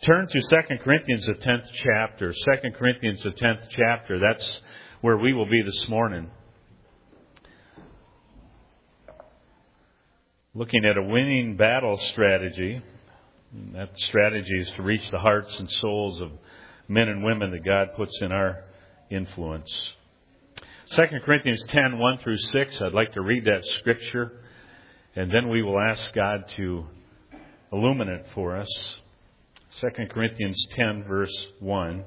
Turn to 2 Corinthians, the 10th chapter. 2 Corinthians, the 10th chapter. That's where we will be this morning. Looking at a winning battle strategy. That strategy is to reach the hearts and souls of men and women that God puts in our influence. 2 Corinthians 10, 1 through 6. I'd like to read that scripture, and then we will ask God to illuminate it for us. 2 Corinthians 10, verse 1.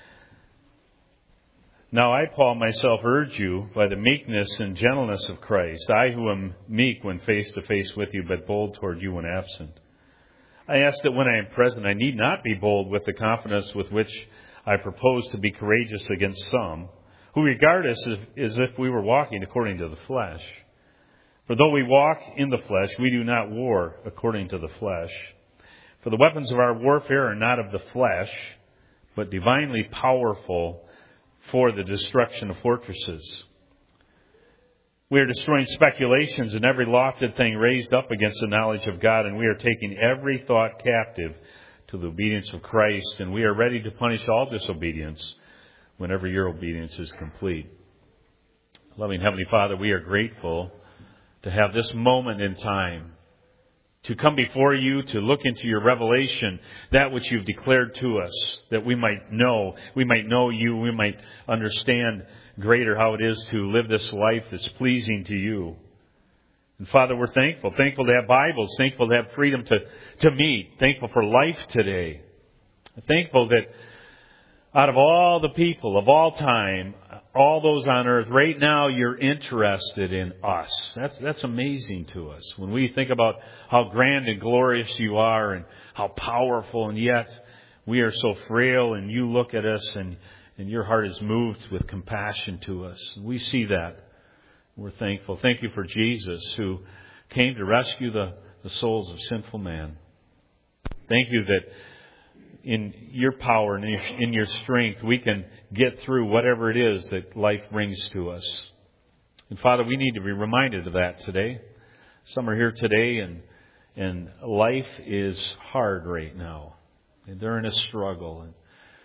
Now I, Paul, myself urge you by the meekness and gentleness of Christ, I who am meek when face to face with you, but bold toward you when absent. I ask that when I am present, I need not be bold with the confidence with which I propose to be courageous against some, who regard us as if we were walking according to the flesh. For though we walk in the flesh, we do not war according to the flesh. For the weapons of our warfare are not of the flesh, but divinely powerful for the destruction of fortresses. We are destroying speculations and every lofty thing raised up against the knowledge of God, and we are taking every thought captive to the obedience of Christ, and we are ready to punish all disobedience whenever your obedience is complete. Loving Heavenly Father, we are grateful to have this moment in time to come before you, to look into your revelation, that which you've declared to us, that we might know you, we might understand greater how it is to live this life that's pleasing to you. And Father, we're thankful to have Bibles, thankful to have freedom to meet, thankful for life today. Thankful that out of all the people of all time, all those on earth, right now you're interested in us. That's amazing to us. When we think about how grand and glorious you are and how powerful, and yet we are so frail, and you look at us and your heart is moved with compassion to us. We see that. We're thankful. Thank you for Jesus, who came to rescue the souls of sinful man. Thank you that in your power and in your strength, we can get through whatever it is that life brings to us. And Father, we need to be reminded of that today. Some are here today and life is hard right now. And they're in a struggle. And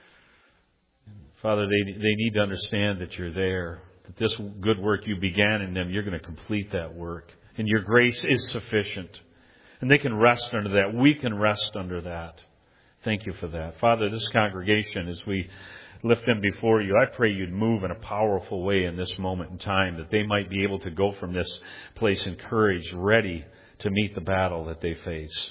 Father, they need to understand that you're there, that this good work you began in them, you're going to complete that work. And your grace is sufficient. And they can rest under that. We can rest under that. Thank you for that. Father, this congregation, as we lift them before you, I pray you'd move in a powerful way in this moment in time, that they might be able to go from this place encouraged, ready to meet the battle that they face.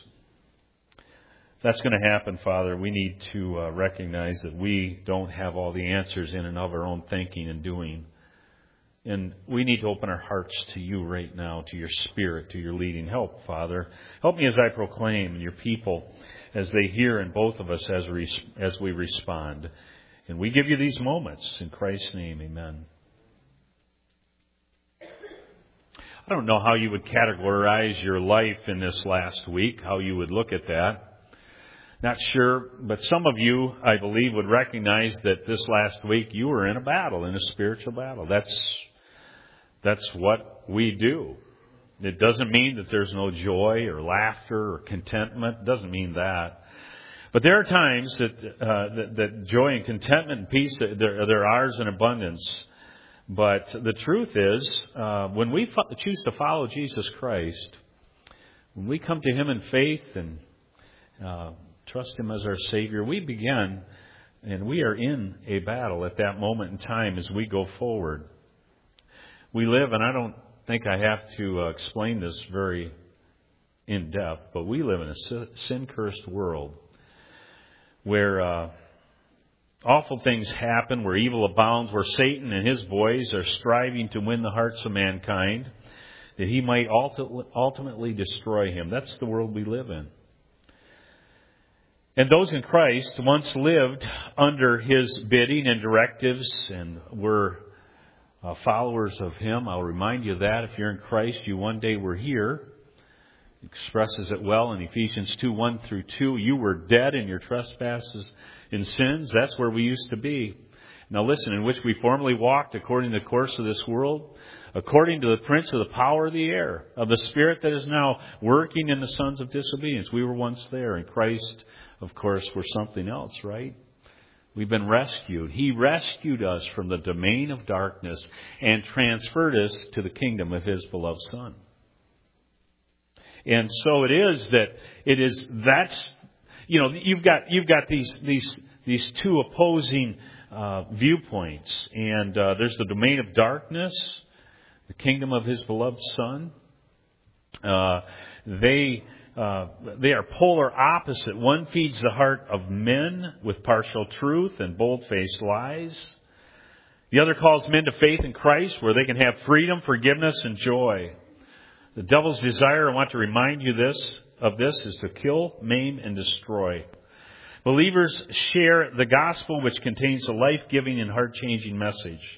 If that's going to happen, Father, we need to recognize that we don't have all the answers in and of our own thinking and doing. And we need to open our hearts to you right now, to your Spirit, to your leading. Help, Father. Help me as I proclaim, and your people as they hear, and both of us as we respond. And we give you these moments. In Christ's name, amen. I don't know how you would categorize your life in this last week, how you would look at that. Not sure, but some of you, I believe, would recognize that this last week you were in a battle, in a spiritual battle. That's what we do. It doesn't mean that there's no joy or laughter or contentment. It doesn't mean that. But there are times that joy and contentment and peace, they're ours in abundance. But the truth is, when we choose to follow Jesus Christ, when we come to Him in faith and trust Him as our Savior, we begin, and we are in a battle at that moment in time as we go forward. We live, and I don't think I have to explain this very in depth, but we live in a sin-cursed world where awful things happen, where evil abounds, where Satan and his boys are striving to win the hearts of mankind, that he might ultimately destroy him. That's the world we live in. And those in Christ once lived under His bidding and directives and were followers of Him. I'll remind you of that. If you're in Christ, you one day were here. It expresses it well in Ephesians 2, 1 through 2. You were dead in your trespasses and sins. That's where we used to be. Now listen, in which we formerly walked according to the course of this world, according to the prince of the power of the air, of the spirit that is now working in the sons of disobedience. We were once there, and Christ, of course, were something else, right? We've been rescued. He rescued us from the domain of darkness and transferred us to the kingdom of His beloved Son. And so that's, you've got these two opposing viewpoints. And there's the domain of darkness, the kingdom of His beloved Son. They are polar opposite. One feeds the heart of men with partial truth and bold-faced lies. The other calls men to faith in Christ, where they can have freedom, forgiveness, and joy. The devil's desire, I want to remind you of this, is to kill, maim, and destroy. Believers share the gospel, which contains a life-giving and heart-changing message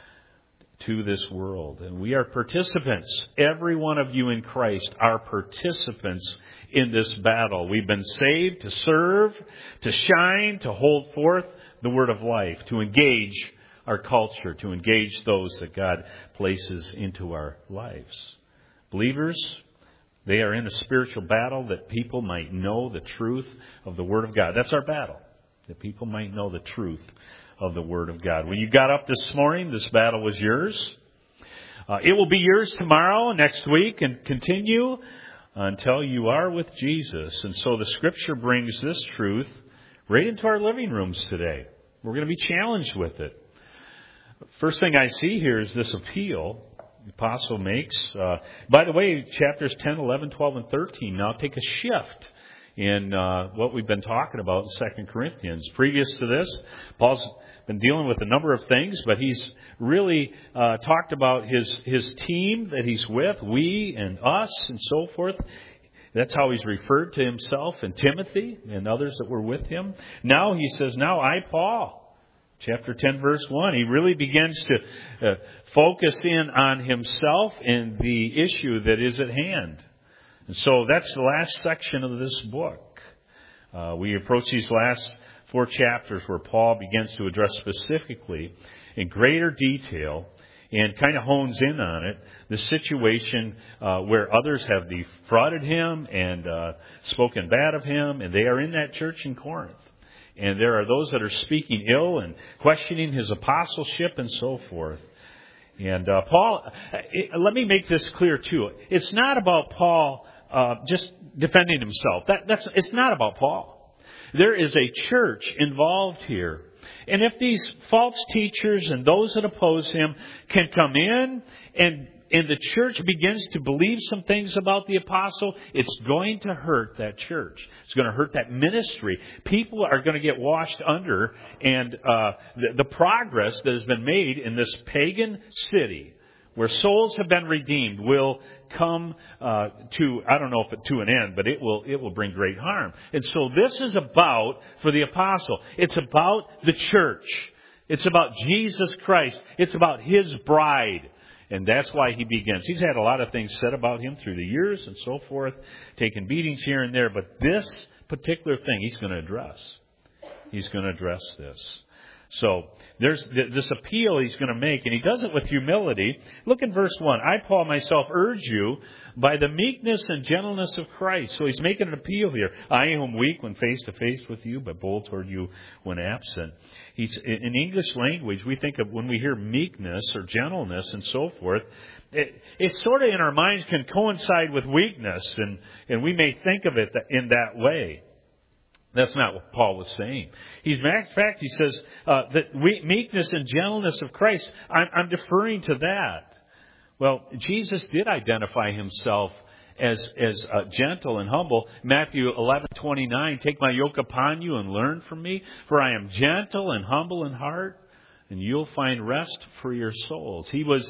to this world. And we are participants. Every one of you in Christ are participants in this battle. We've been saved to serve, to shine, to hold forth the word of life, to engage our culture, to engage those that God places into our lives. Believers, they are in a spiritual battle that people might know the truth of the Word of God. That's our battle, that people might know the truth of the Word of God. When you got up this morning, this battle was yours. It will be yours tomorrow, next week, and continue until you are with Jesus. And so the Scripture brings this truth right into our living rooms today. We're going to be challenged with it. First thing I see here is this appeal the apostle makes. By the way, chapters 10, 11, 12, and 13 now take a shift in what we've been talking about in 2 Corinthians. Previous to this, Paul's been dealing with a number of things, but he's really talked about his team that he's with, we and us and so forth. That's how he's referred to himself and Timothy and others that were with him. Now he says, now I, Paul. Chapter 10, verse 1, he really begins to focus in on himself and the issue that is at hand. And so that's the last section of this book. We approach these last 4 chapters where Paul begins to address specifically, in greater detail, and kind of hones in on it, the situation where others have defrauded him and spoken bad of him, and they are in that church in Corinth. And there are those that are speaking ill and questioning his apostleship and so forth. And Paul, let me make this clear too. It's not about Paul just defending himself. It's not about Paul. There is a church involved here. And if these false teachers and those that oppose him can come in and the church begins to believe some things about the apostle, it's going to hurt that church. It's going to hurt that ministry. People are going to get washed under, and the progress that has been made in this pagan city where souls have been redeemed will come to, I don't know if it to an end, but it will bring great harm. And so this is about, for the apostle, it's about the church. It's about Jesus Christ. It's about His bride. And that's why he begins. He's had a lot of things said about him through the years and so forth, taking beatings here and there. But this particular thing he's going to address. He's going to address this. So there's this appeal he's going to make, and he does it with humility. Look in verse 1. I, Paul, myself urge you by the meekness and gentleness of Christ. So he's making an appeal here. I am weak when face to face with you, but bold toward you when absent. In English language, we think of when we hear meekness or gentleness and so forth, it sort of in our minds can coincide with weakness, and we may think of it in that way. That's not what Paul was saying. In fact, he says that meekness and gentleness of Christ, I'm deferring to that. Well, Jesus did identify himself as gentle and humble. Matthew 11:29, take my yoke upon you and learn from me, for I am gentle and humble in heart, and you'll find rest for your souls.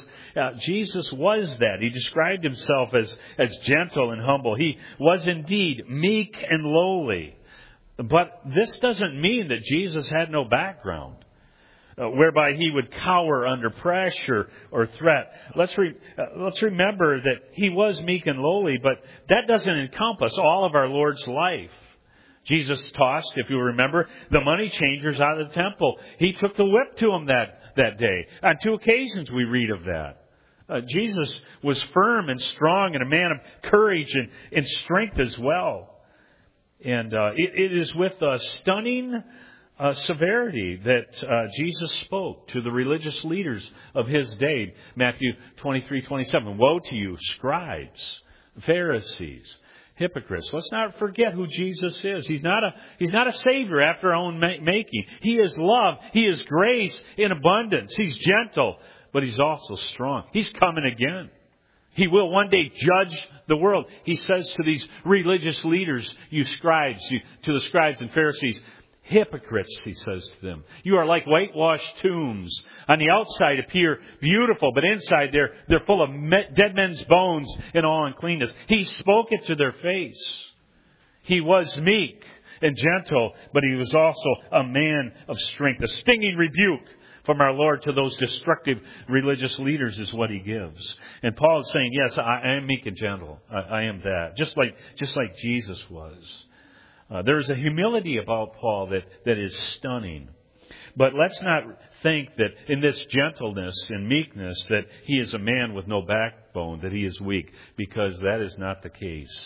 Jesus was that. He described himself as gentle and humble. He was indeed meek and lowly. But this doesn't mean that Jesus had no background, whereby he would cower under pressure or threat. Let's remember that he was meek and lowly, but that doesn't encompass all of our Lord's life. Jesus tossed, if you remember, the money changers out of the temple. He took the whip to them that day. On 2 occasions we read of that. Jesus was firm and strong and a man of courage and strength as well. And it is with stunning severity that Jesus spoke to the religious leaders of his day. Matthew 23:27. Woe to you, scribes, Pharisees, hypocrites. Let's not forget who Jesus is. He's not a savior after our own making. He is love. He is grace in abundance. He's gentle, but he's also strong. He's coming again. He will one day judge the world. He says to these religious leaders, to the scribes and Pharisees, hypocrites, he says to them. You are like whitewashed tombs. On the outside appear beautiful, but inside they're full of dead men's bones and all uncleanness. He spoke it to their face. He was meek and gentle, but he was also a man of strength. A stinging rebuke from our Lord to those destructive religious leaders is what he gives. And Paul is saying, yes, I am meek and gentle. I am that. Just like Jesus was. There is a humility about Paul that is stunning. But let's not think that in this gentleness and meekness that he is a man with no backbone, that he is weak, because that is not the case.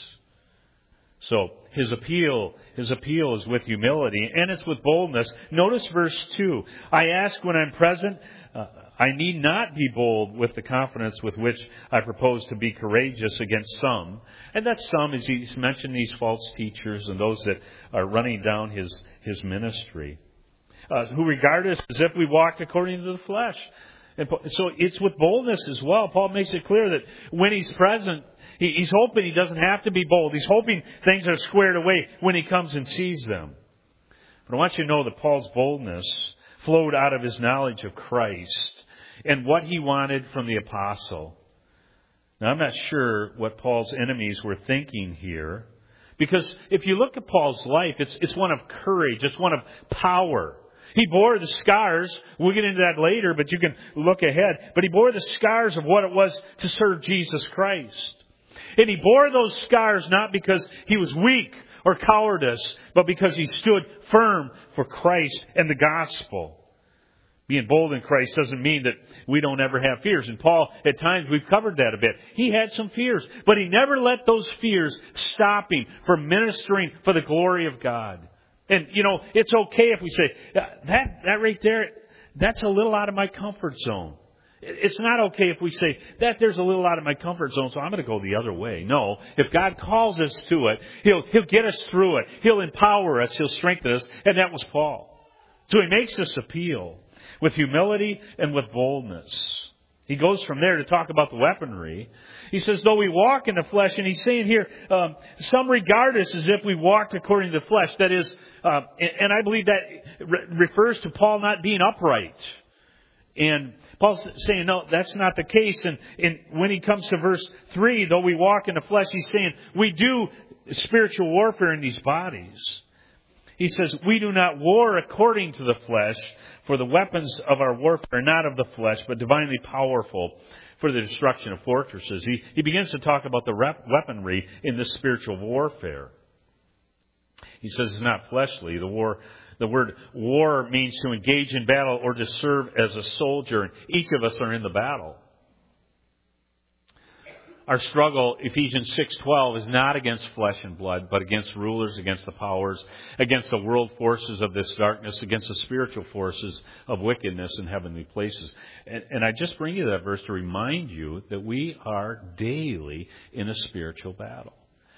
So his appeal is with humility, and it's with boldness. Notice verse 2. I ask when I'm present, I need not be bold with the confidence with which I propose to be courageous against some. And that some is, he's mentioned these false teachers and those that are running down his ministry, who regard us as if we walked according to the flesh. And so it's with boldness as well. Paul makes it clear that when he's present, he's hoping he doesn't have to be bold. He's hoping things are squared away when he comes and sees them. But I want you to know that Paul's boldness flowed out of his knowledge of Christ and what he wanted from the apostle. Now, I'm not sure what Paul's enemies were thinking here, because if you look at Paul's life, it's one of courage. It's one of power. He bore the scars. We'll get into that later, but you can look ahead. But he bore the scars of what it was to serve Jesus Christ. And he bore those scars not because he was weak or cowardice, but because he stood firm for Christ and the gospel. Being bold in Christ doesn't mean that we don't ever have fears. And Paul, at times, we've covered that a bit. He had some fears, but he never let those fears stop him from ministering for the glory of God. And, it's okay if we say, that right there, that's a little out of my comfort zone. It's not okay if we say, that there's a little out of my comfort zone, so I'm going to go the other way. No, if God calls us to it, He'll get us through it. He'll empower us. He'll strengthen us. And that was Paul. So he makes this appeal with humility and with boldness. He goes from there to talk about the weaponry. He says, though we walk in the flesh, and he's saying here, some regard us as if we walked according to the flesh. That is, and I believe that refers to Paul not being upright. And Paul's saying, no, that's not the case. And when he comes to verse 3, though we walk in the flesh, he's saying, we do spiritual warfare in these bodies. He says, we do not war according to the flesh, for the weapons of our warfare are not of the flesh, but divinely powerful for the destruction of fortresses. He begins to talk about the weaponry in this spiritual warfare. He says it's not fleshly. The word war means to engage in battle or to serve as a soldier. And each of us are in the battle. Our struggle, Ephesians 6:12, is not against flesh and blood, but against rulers, against the powers, against the world forces of this darkness, against the spiritual forces of wickedness in heavenly places. And I just bring you that verse to remind you that we are daily in a spiritual battle.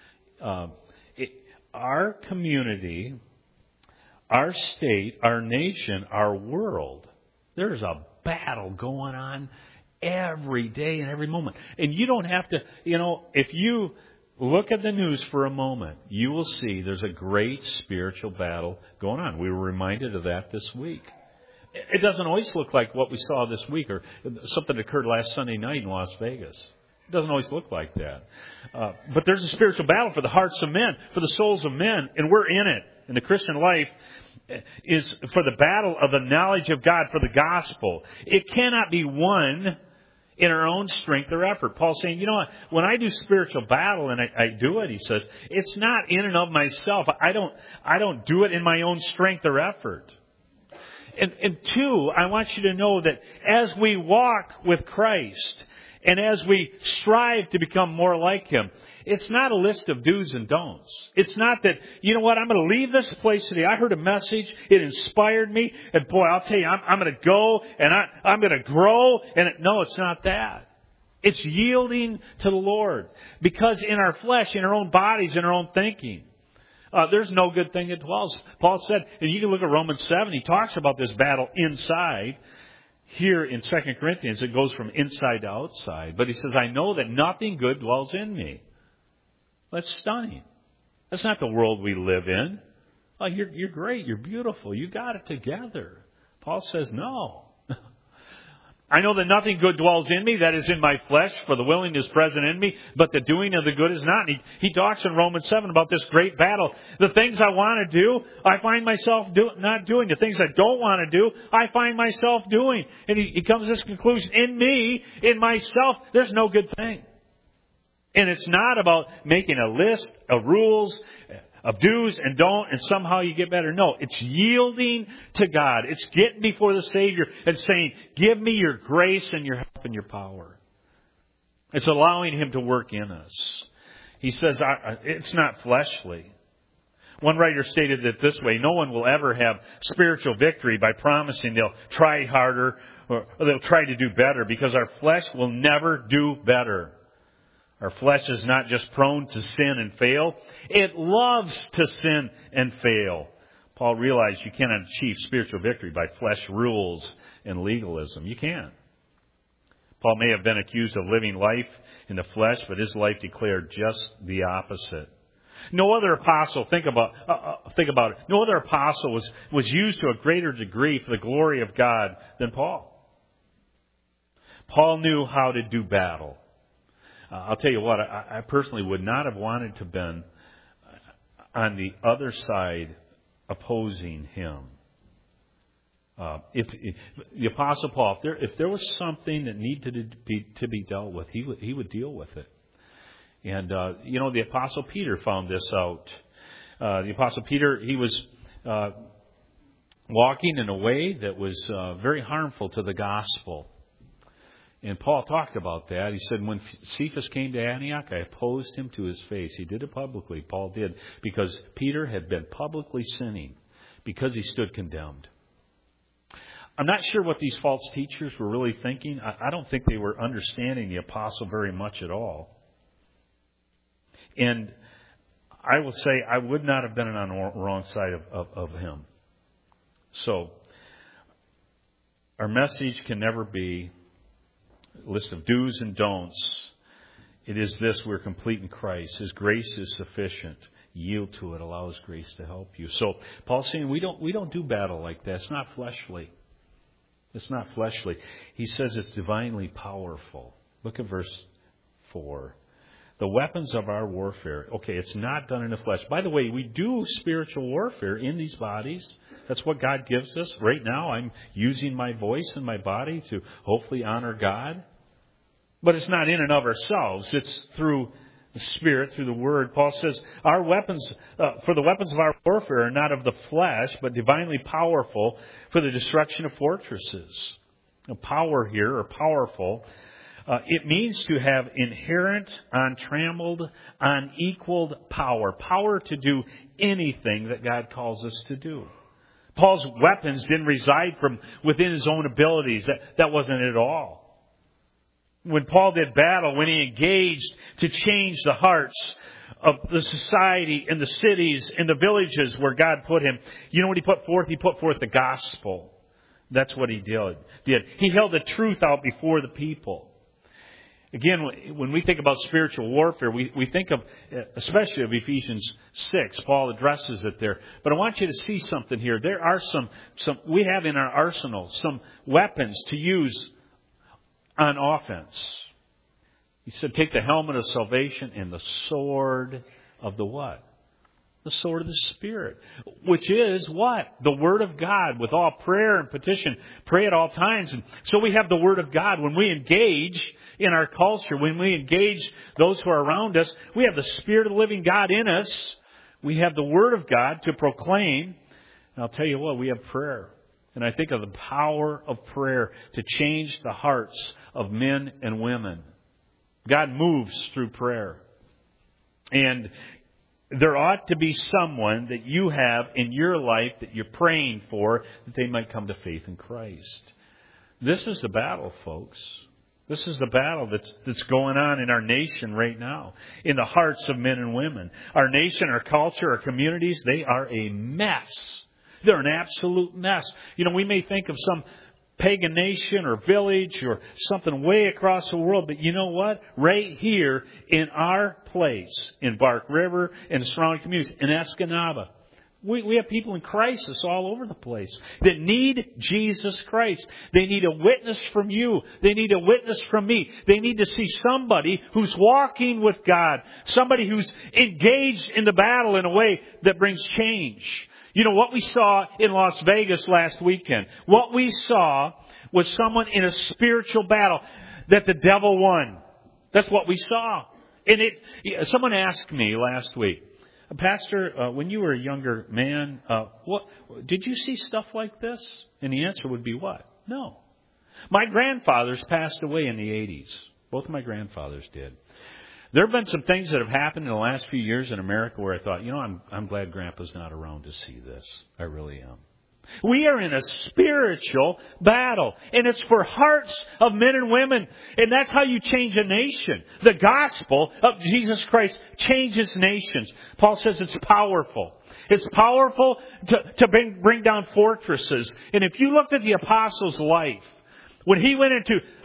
Our community, our state, our nation, our world, there's a battle going on every day and every moment. And you don't have to, if you look at the news for a moment, you will see there's a great spiritual battle going on. We were reminded of that this week. It doesn't always look like what we saw this week or something that occurred last Sunday night in Las Vegas. It doesn't always look like that. But there's a spiritual battle for the hearts of men, for the souls of men, and we're in it. And the Christian life is for the battle of the knowledge of God, for the gospel. It cannot be won in our own strength or effort. Paul's saying, when I do spiritual battle, and I do it, he says, it's not in and of myself. I don't do it in my own strength or effort. And two, I want you to know that as we walk with Christ, And as we strive to become more like Him, it's not a list of do's and don'ts. It's not that, you know what, I'm going to leave this place today. I heard a message. It inspired me. And boy, I'll tell you, I'm going to go and I'm going to grow. And no, it's not that. It's yielding to the Lord. Because in our flesh, in our own bodies, in our own thinking, there's no good thing that dwells. Paul said, and you can look at Romans 7, he talks about this battle inside. Here in 2 Corinthians, it goes from inside to outside. But he says, I know that nothing good dwells in me. That's stunning. That's not the world we live in. Oh, you're great. You're beautiful. You got it together. Paul says, no. I know that nothing good dwells in me, that is in my flesh, for the willing is present in me, but the doing of the good is not. And he talks in Romans 7 about this great battle. The things I want to do, I find myself not doing. The things I don't want to do, I find myself doing. And he comes to this conclusion, in me, in myself, there's no good thing. And it's not about making a list of rules, of do's and don't, and somehow you get better. No, it's yielding to God. It's getting before the Savior and saying, give me your grace and your help and your power. It's allowing Him to work in us. He says, it's not fleshly. One writer stated it this way, no one will ever have spiritual victory by promising they'll try harder or they'll try to do better, because our flesh will never do better. Our flesh is not just prone to sin and fail. It loves to sin and fail. Paul realized you cannot achieve spiritual victory by flesh rules and legalism. You can't. Paul may have been accused of living life in the flesh, but his life declared just the opposite. No other apostle, think about it. No other apostle was used to a greater degree for the glory of God than Paul. Paul knew how to do battle. I'll tell you what, I personally would not have wanted to have been on the other side opposing him. If the Apostle Paul, if there was something that needed to be dealt with, he would deal with it. And, the Apostle Peter found this out. The Apostle Peter, he was walking in a way that was very harmful to the gospel. And Paul talked about that. He said, when Cephas came to Antioch, I opposed him to his face. He did it publicly. Paul did. Because Peter had been publicly sinning. Because he stood condemned. I'm not sure what these false teachers were really thinking. I don't think they were understanding the apostle very much at all. And I will say I would not have been on the wrong side of him. So, our message can never be a list of do's and don'ts. It is this: we're complete in Christ. His grace is sufficient. Yield to it. Allow His grace to help you. So Paul's saying we don't do battle like that. It's not fleshly. It's not fleshly. He says it's divinely powerful. Look at verse 4. The weapons of our warfare. Okay, it's not done in the flesh. By the way, we do spiritual warfare in these bodies. That's what God gives us. Right now, I'm using my voice and my body to hopefully honor God. But it's not in and of ourselves. It's through the Spirit, through the Word. Paul says, our weapons, for the weapons of our warfare are not of the flesh, but divinely powerful for the destruction of fortresses. The power here, or powerful, it means to have inherent, untrammeled, unequaled power. Power to do anything that God calls us to do. Paul's weapons didn't reside from within his own abilities. That wasn't it at all. When Paul did battle, when he engaged to change the hearts of the society and the cities and the villages where God put him, you know what he put forth? He put forth the gospel. That's what he did. He held the truth out before the people. Again, when we think about spiritual warfare, we think of, especially of Ephesians 6. Paul addresses it there. But I want you to see something here. There are some we have in our arsenal some weapons to use on offense. He said, take the helmet of salvation and the sword of the what? The sword of the Spirit. Which is what? The Word of God. With all prayer and petition. Pray at all times. And so we have the Word of God. When we engage in our culture, when we engage those who are around us, we have the Spirit of the living God in us. We have the Word of God to proclaim. And I'll tell you what, we have prayer. And I think of the power of prayer to change the hearts of men and women. God moves through prayer. And there ought to be someone that you have in your life that you're praying for, that they might come to faith in Christ. This is the battle, folks. This is the battle that's going on in our nation right now, in the hearts of men and women. Our nation, our culture, our communities, they are a mess. They're an absolute mess. You know, we may think of some pagan nation or village or something way across the world, but you know what? Right here in our place, in Bark River and the surrounding communities, in Escanaba, we have people in crisis all over the place that need Jesus Christ. They need a witness from you. They need a witness from me. They need to see somebody who's walking with God, somebody who's engaged in the battle in a way that brings change. You know, what we saw in Las Vegas last weekend, what we saw was someone in a spiritual battle that the devil won. That's what we saw. And someone asked me last week, Pastor, when you were a younger man, what did you see stuff like this? And the answer would be what? No. My grandfathers passed away in the 80s. Both of my grandfathers did. There have been some things that have happened in the last few years in America where I thought, you know, I'm glad Grandpa's not around to see this. I really am. We are in a spiritual battle, and it's for hearts of men and women, and that's how you change a nation. The gospel of Jesus Christ changes nations. Paul says it's powerful. It's powerful to bring down fortresses. And if you looked at the apostle's life, when he went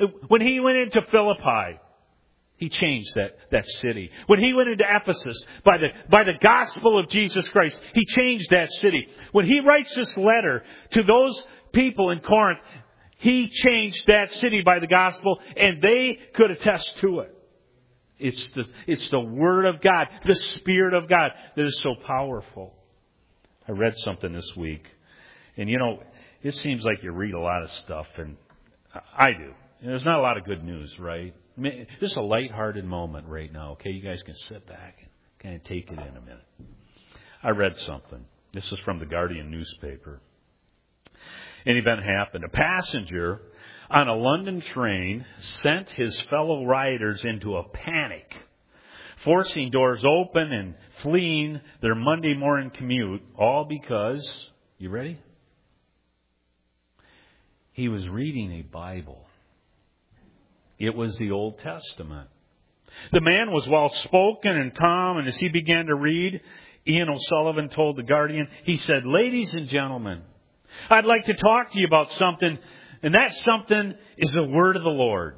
into Philippi, he changed that city. When he went into Ephesus, by the gospel of Jesus Christ, he changed that city. When he writes this letter to those people in Corinth, he changed that city by the gospel, and they could attest to it. It's the Word of God, the Spirit of God, that is so powerful. I read something this week, and you know, it seems like you read a lot of stuff, and I do. And there's not a lot of good news, right? I mean, just a lighthearted moment right now, okay? You guys can sit back and kind of take it in a minute. I read something. This is from the Guardian newspaper. An event happened. A passenger on a London train sent his fellow riders into a panic, forcing doors open and fleeing their Monday morning commute, all because, you ready? He was reading a Bible. It was the Old Testament. The man was well-spoken and calm, and as he began to read, Ian O'Sullivan told the Guardian, he said, "Ladies and gentlemen, I'd like to talk to you about something, and that something is the Word of the Lord.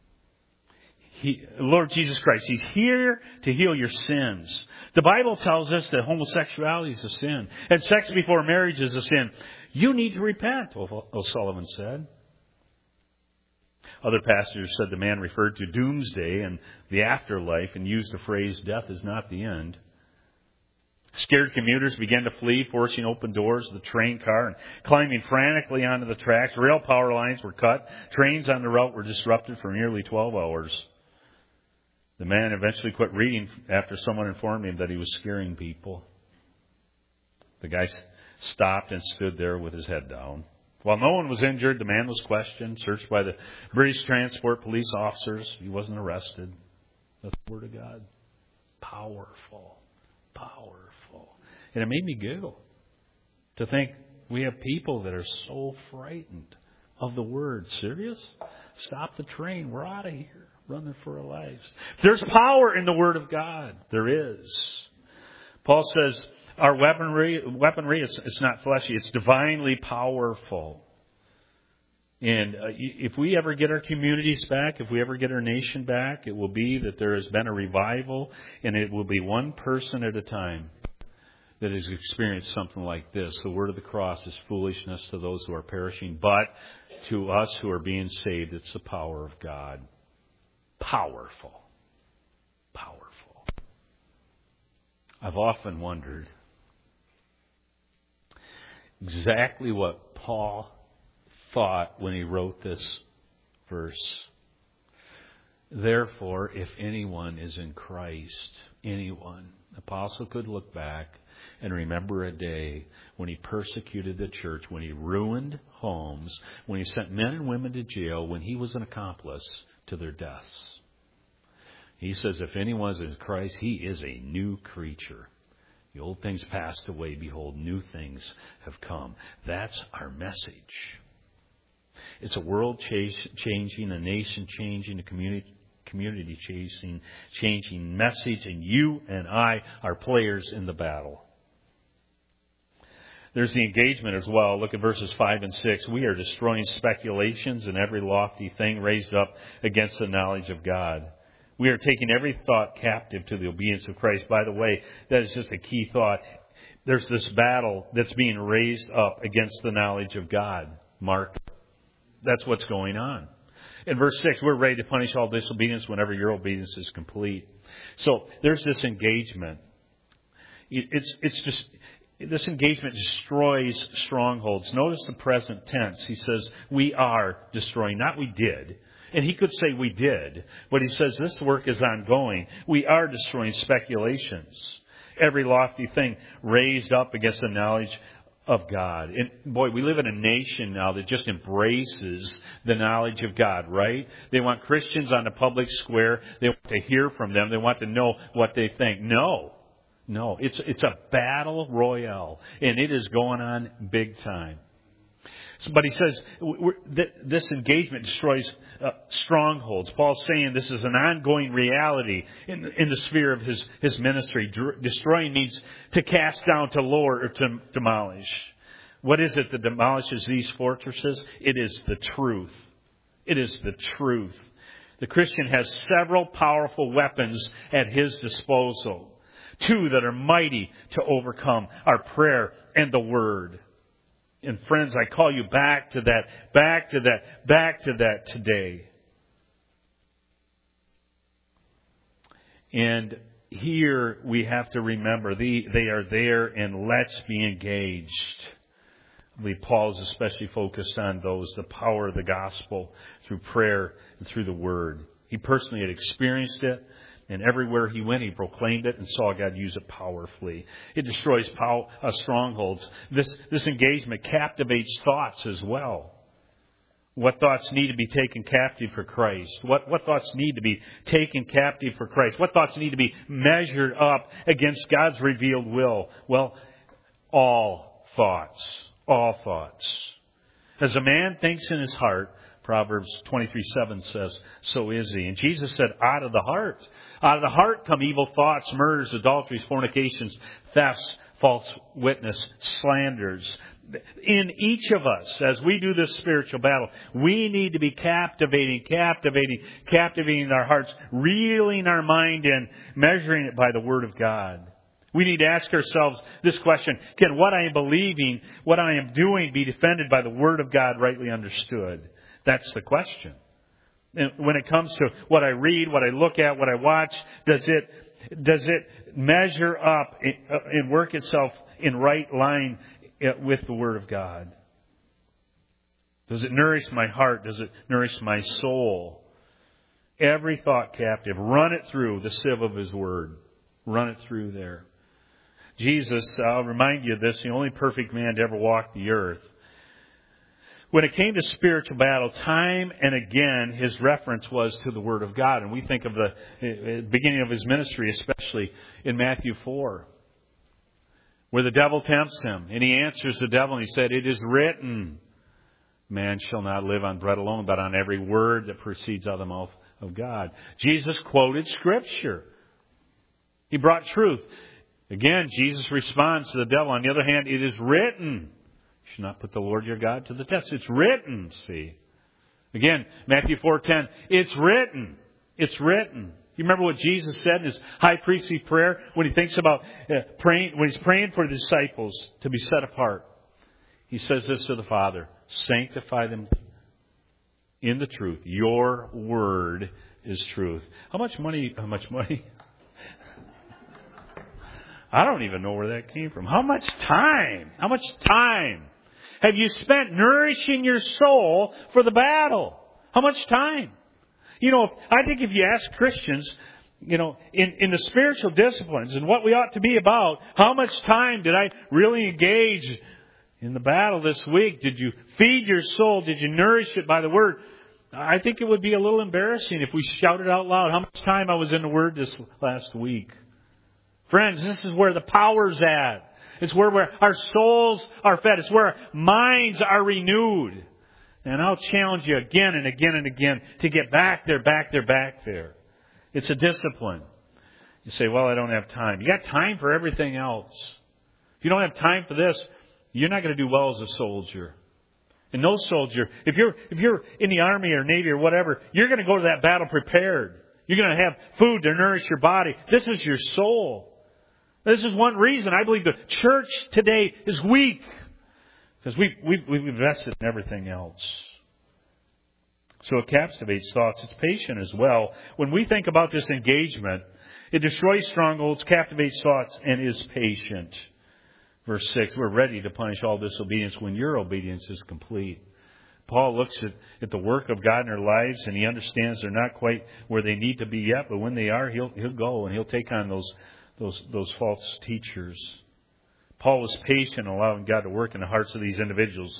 Lord Jesus Christ, He's here to heal your sins. The Bible tells us that homosexuality is a sin, and sex before marriage is a sin. You need to repent," O'Sullivan said. Other pastors said the man referred to doomsday and the afterlife and used the phrase, "Death is not the end." Scared commuters began to flee, forcing open doors of the train car and climbing frantically onto the tracks. Rail power lines were cut. Trains on the route were disrupted for nearly 12 hours. The man eventually quit reading after someone informed him that he was scaring people. The guy stopped and stood there with his head down. While no one was injured, the man was questioned, searched by the British Transport Police officers. He wasn't arrested. That's the Word of God. Powerful. Powerful. And it made me giggle to think we have people that are so frightened of the Word. Serious? Stop the train. We're out of here. Running for our lives. There's power in the Word of God. There is. Paul says, our weaponry, it's not fleshy. It's divinely powerful. And if we ever get our communities back, if we ever get our nation back, it will be that there has been a revival, and it will be one person at a time that has experienced something like this. The word of the cross is foolishness to those who are perishing, but to us who are being saved, it's the power of God. Powerful. Powerful. I've often wondered exactly what Paul thought when he wrote this verse. Therefore, if anyone is in Christ, anyone, the apostle could look back and remember a day when he persecuted the church, when he ruined homes, when he sent men and women to jail, when he was an accomplice to their deaths. He says, if anyone is in Christ, he is a new creature. The old things passed away. Behold, new things have come. That's our message. It's a world changing, a nation changing, a community changing message, and you and I are players in the battle. There's the engagement as well. Look at verses 5 and 6. We are destroying speculations and every lofty thing raised up against the knowledge of God. We are taking every thought captive to the obedience of Christ. By the way, that is just a key thought. There's this battle that's being raised up against the knowledge of God. Mark, that's what's going on. In verse 6, we're ready to punish all disobedience whenever your obedience is complete. So there's this engagement. It's just, this engagement destroys strongholds. Notice the present tense. He says, we are destroying, not we did. And he could say we did, but he says this work is ongoing. We are destroying speculations. Every lofty thing raised up against the knowledge of God. And boy, we live in a nation now that just embraces the knowledge of God, right? They want Christians on the public square. They want to hear from them. They want to know what they think. No, it's a battle royale, and it is going on big time. But he says this engagement destroys strongholds. Paul's saying this is an ongoing reality in the sphere of his ministry. Destroying means to cast down, to lower, or to demolish. What is it that demolishes these fortresses? It is the truth. It is the truth. The Christian has several powerful weapons at his disposal. Two that are mighty to overcome are prayer and the Word. And friends, I call you back to that today. And here we have to remember they are there, and let's be engaged. I believe Paul is especially focused on the power of the gospel through prayer and through the Word. He personally had experienced it. And everywhere he went, he proclaimed it and saw God use it powerfully. It destroys strongholds. This engagement captivates thoughts as well. What thoughts need to be taken captive for Christ? What thoughts need to be taken captive for Christ? What thoughts need to be measured up against God's revealed will? Well, all thoughts. All thoughts. As a man thinks in his heart, Proverbs 23:7 says, so is he. And Jesus said, out of the heart come evil thoughts, murders, adulteries, fornications, thefts, false witness, slanders. In each of us, as we do this spiritual battle, we need to be captivating our hearts, reeling our mind in, measuring it by the Word of God. We need to ask ourselves this question: can what I am believing, what I am doing, be defended by the Word of God rightly understood? That's the question. And when it comes to what I read, what I look at, what I watch, does it measure up and work itself in right line with the Word of God? Does it nourish my heart? Does it nourish my soul? Every thought captive, run it through the sieve of His Word. Run it through there. Jesus, I'll remind you of this, the only perfect man to ever walk the earth. When it came to spiritual battle, time and again, his reference was to the Word of God. And we think of the beginning of his ministry, especially in Matthew 4, where the devil tempts him. And he answers the devil and he said, it is written, man shall not live on bread alone, but on every word that proceeds out of the mouth of God. Jesus quoted Scripture. He brought truth. Again, Jesus responds to the devil. On the other hand, it is written. You should not put the Lord your God to the test. It's written, see. Again, Matthew 4:10. It's written. It's written. You remember what Jesus said in his high priestly prayer when he thinks about praying, when he's praying for the disciples to be set apart? He says this to the Father: sanctify them in the truth. Your word is truth. How much money? I don't even know where that came from. How much time have you spent nourishing your soul for the battle? How much time? I think if you ask Christians, in the spiritual disciplines and what we ought to be about, how much time did I really engage in the battle this week? Did you feed your soul? Did you nourish it by the Word? I think it would be a little embarrassing if we shouted out loud how much time I was in the Word this last week. Friends, this is where the power's at. It's where our souls are fed. It's where our minds are renewed. And I'll challenge you again and again and again to get back there. It's a discipline. You say, well, I don't have time. You got time for everything else. If you don't have time for this, you're not going to do well as a soldier. And no soldier, if you're in the Army or Navy or whatever, you're going to go to that battle prepared. You're going to have food to nourish your body. This is your soul. This is one reason I believe the church today is weak. Because we've invested in everything else. So it captivates thoughts. It's patient as well. When we think about this engagement, it destroys strongholds, captivates thoughts, and is patient. Verse 6, we're ready to punish all disobedience when your obedience is complete. Paul looks at the work of God in their lives, and he understands they're not quite where they need to be yet, but when they are, he'll go and he'll take on those false teachers. Paul was patient, allowing God to work in the hearts of these individuals.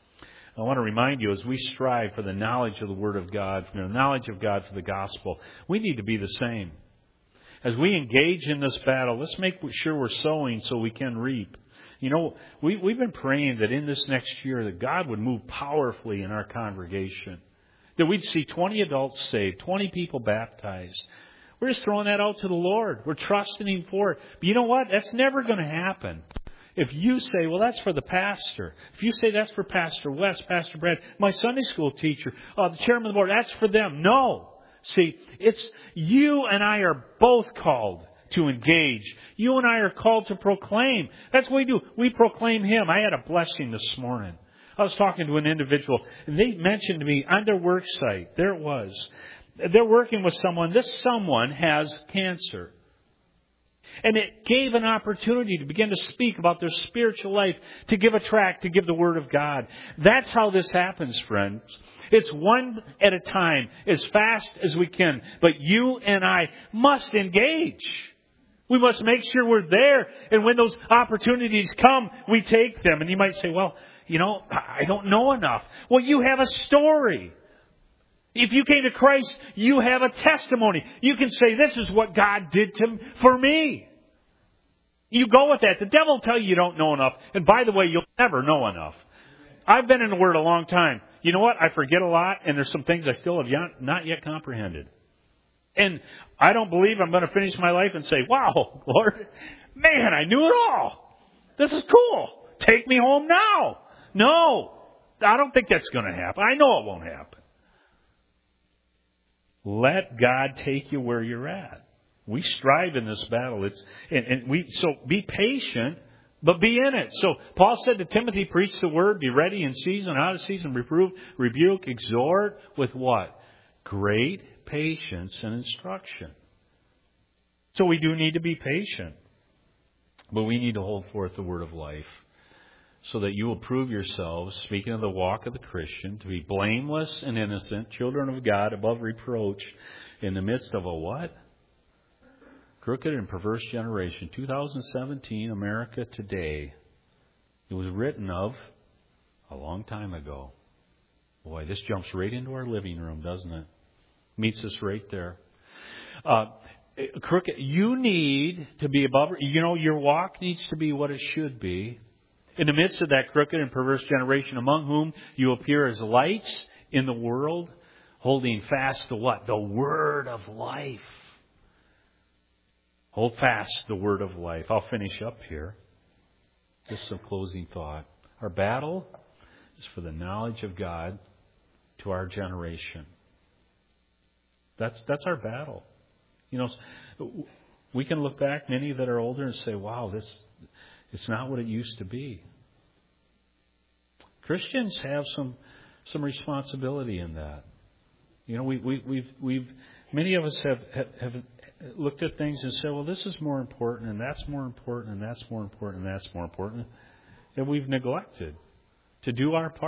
I want to remind you, as we strive for the knowledge of the Word of God, for the knowledge of God for the gospel, we need to be the same. As we engage in this battle, let's make sure we're sowing so we can reap. We've been praying that in this next year that God would move powerfully in our congregation. That we'd see 20 adults saved, 20 people baptized. We're just throwing that out to the Lord. We're trusting Him for it. But you know what? That's never going to happen. If you say, well, that's for the pastor. If you say that's for Pastor West, Pastor Brad, my Sunday school teacher, the chairman of the board, that's for them. No. See, it's you and I are both called to engage. You and I are called to proclaim. That's what we do. We proclaim Him. I had a blessing this morning. I was talking to an individual, and they mentioned to me on their work site, there it was, they're working with someone. This someone has cancer. And it gave an opportunity to begin to speak about their spiritual life, to give a tract, to give the Word of God. That's how this happens, friends. It's one at a time, as fast as we can. But you and I must engage. We must make sure we're there. And when those opportunities come, we take them. And you might say, well, I don't know enough. Well, you have a story. If you came to Christ, you have a testimony. You can say, this is what God did for me. You go with that. The devil will tell you don't know enough. And by the way, you'll never know enough. I've been in the Word a long time. You know what? I forget a lot, and there's some things I still have not yet comprehended. And I don't believe I'm going to finish my life and say, wow, Lord, man, I knew it all. This is cool. Take me home now. No, I don't think that's going to happen. I know it won't happen. Let God take you where you're at. We strive in this battle. So be patient, but be in it. So Paul said to Timothy, preach the word, be ready in season, out of season, reprove, rebuke, exhort with what? Great patience and instruction. So we do need to be patient, but we need to hold forth the word of life, so that you will prove yourselves, speaking of the walk of the Christian, to be blameless and innocent, children of God, above reproach, in the midst of a what? Crooked and perverse generation. 2017, America today. It was written of a long time ago. Boy, this jumps right into our living room, doesn't it? Meets us right there. Crooked. You need to be above. Your walk needs to be what it should be. In the midst of that crooked and perverse generation, among whom you appear as lights in the world, holding fast the what? The word of life. Hold fast the word of life. I'll finish up here. Just some closing thought. Our battle is for the knowledge of God to our generation. That's our battle. We can look back, many that are older, and say, wow, it's not what it used to be. Christians have some responsibility in that. We've many of us have looked at things and said, well, this is more important, and that's more important, and that's more important, and that's more important. And we've neglected to do our part.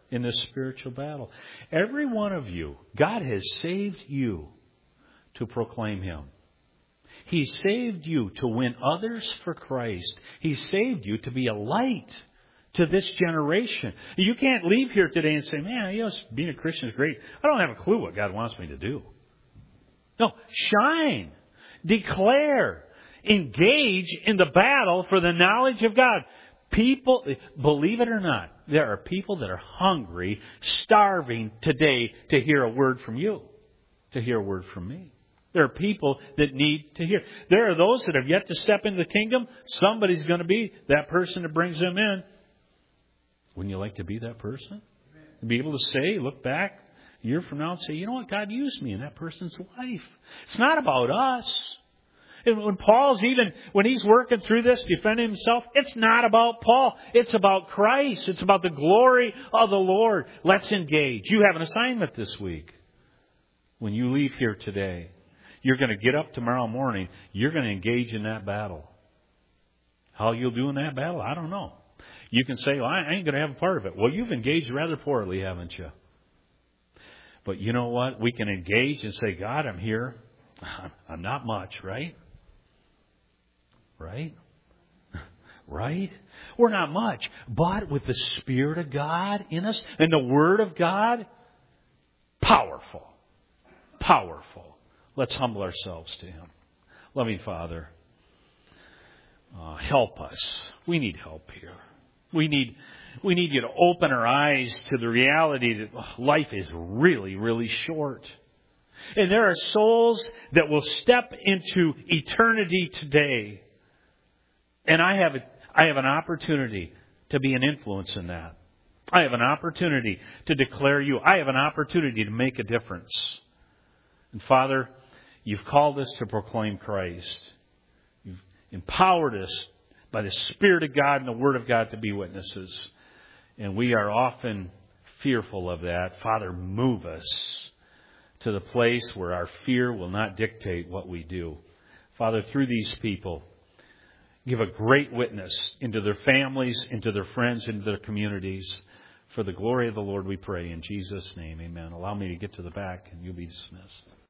in this spiritual battle. Every one of you, God has saved you to proclaim Him. He saved you to win others for Christ. He saved you to be a light to this generation. You can't leave here today and say, man, being a Christian is great. I don't have a clue what God wants me to do. No, shine, declare, engage in the battle for the knowledge of God. People, believe it or not, there are people that are hungry, starving today to hear a word from you, to hear a word from me. There are people that need to hear. There are those that have yet to step into the kingdom. Somebody's going to be that person that brings them in. Wouldn't you like to be that person? And be able to say, look back a year from now and say, you know what, God used me in that person's life. It's not about us. And when he's working through this, defending himself, it's not about Paul. It's about Christ. It's about the glory of the Lord. Let's engage. You have an assignment this week. When you leave here today, you're going to get up tomorrow morning. You're going to engage in that battle. How you'll do in that battle, I don't know. You can say, well, I ain't going to have a part of it. Well, you've engaged rather poorly, haven't you? But you know what? We can engage and say, God, I'm here. I'm not much, right? Right? Right? We're not much. But with the Spirit of God in us and the Word of God, powerful. Powerful. Let's humble ourselves to Him. Loving Father, help us. We need help here. We need you to open our eyes to the reality that life is really, really short. And there are souls that will step into eternity today. And I have an opportunity to be an influence in that. I have an opportunity to declare you. I have an opportunity to make a difference. And Father, you've called us to proclaim Christ. You've empowered us by the Spirit of God and the Word of God to be witnesses. And we are often fearful of that. Father, move us to the place where our fear will not dictate what we do. Father, through these people, give a great witness into their families, into their friends, into their communities. For the glory of the Lord we pray in Jesus' name, amen. Allow me to get to the back and you'll be dismissed.